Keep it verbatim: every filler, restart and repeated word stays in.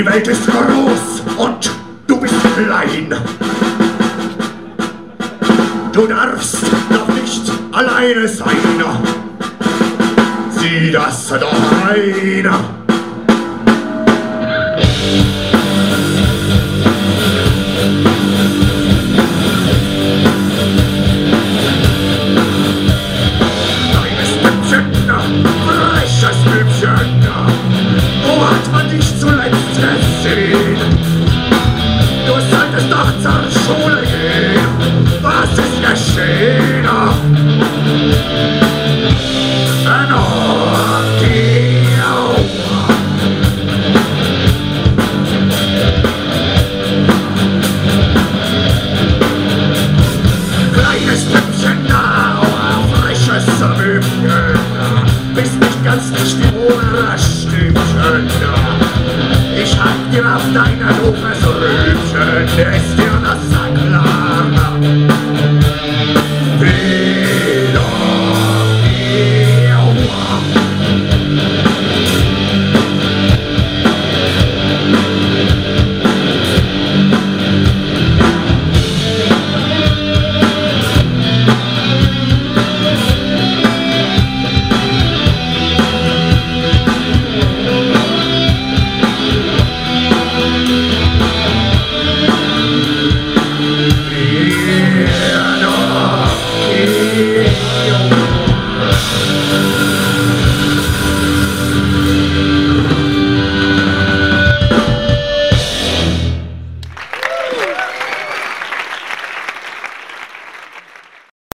Welt ist groß und du bist klein. Du darfst noch nicht alleine sein. Sieh das doch ein. Kleines Bübchen, freches Bübchen, wo hat man dich zuletzt gesehen? Du solltest doch zur Schule gehen. Was ist geschehen? Kleines Püppchen, freches Bübchen, bist nicht ganz nicht die Oberstübchen. Ich hab dir auf deine doofes Rübchen, ist dir das klar?